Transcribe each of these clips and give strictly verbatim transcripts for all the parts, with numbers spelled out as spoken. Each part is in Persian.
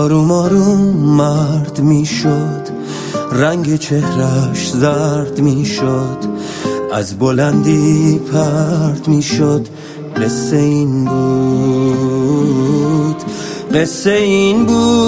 آروم آروم مرد میشد، رنگ چهرش زرد میشد، از بلندی پرد میشد. قصه این بود، قصه این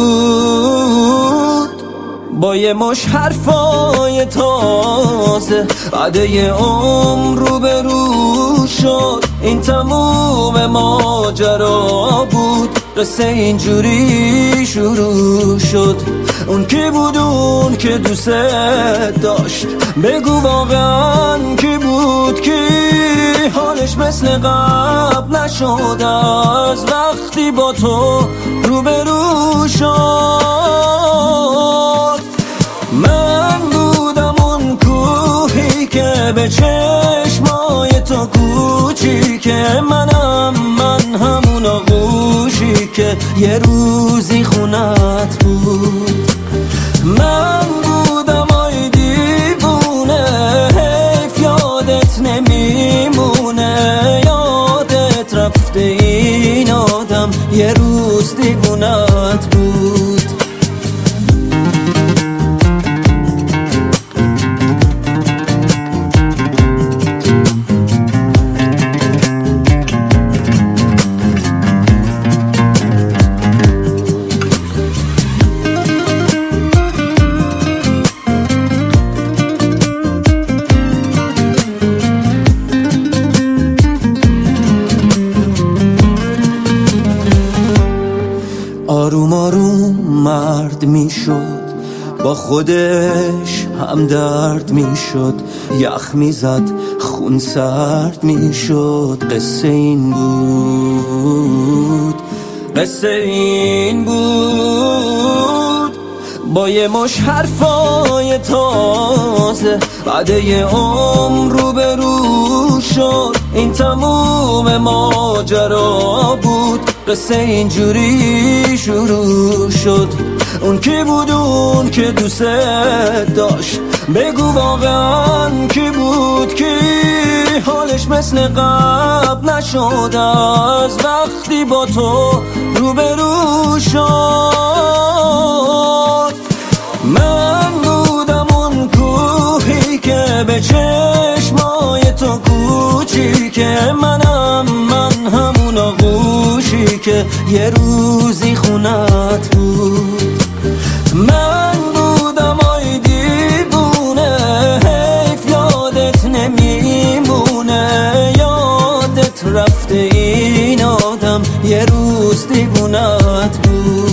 بود. با یه مش حرفای تازه بعد یه عمر رو به رو شد. این تموم ماجرا بود، قصه اینجوری شروع شد. اون کی بود اون که دوست داشت؟ بگو واقعا کی بود؟ کی حالش مثل قبل نشد از وقتی با تو روبرو شد؟ من بودم اون کوهی که به چشمای تو کوچیکه، منم من همون آغوشی که یه روزی خونت بود. من بودم آی دیوونه، حیف یادت نمیمونه، یادت رفته این آدم یه روز دیوونت بود. آروم آروم مرد میشد، با خودش هم درد میشد، یخ میزد خون سرد میشد. قصه این بود، قصه این بود. با یه مش حرفای تازه بعد یه عمر رو به رو شد. این تموم ماجرا بود، قصه اینجوری شروع شد. اون کی بود اون که دوست داشت؟ بگو واقعا کی بود؟ کی حالش مثل قبل نشد از وقتی با تو روبرو شد؟ من بودم اون کوهی که به چشمای تو کوچیکه، منم من همون آغوشی که یه روزی خونت بود. من بودم آی دیوونه، حیف یادت نمیمونه، یادت رفته این آدم یه روز دیوونت بود.